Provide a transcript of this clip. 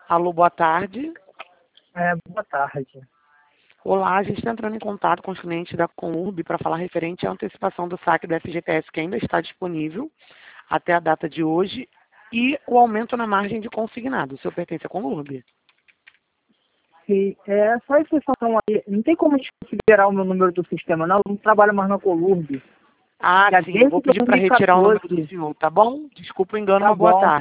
Alô, boa tarde. Boa tarde. Olá, a gente está entrando em contato com os clientes da Conurb para falar referente à antecipação do saque da FGTS que ainda está disponível até a data de hoje e o aumento na margem de consignado. O senhor pertence à Conurb? E só essa situação aí, não tem como desconsiderar o meu número do sistema, não. Eu não trabalho mais na Conurb. Ah, Já sim, desde vou pedir para retirar o número do 2014. senhor, tá bom? Desculpa o engano, Tá uma boa bom. tarde.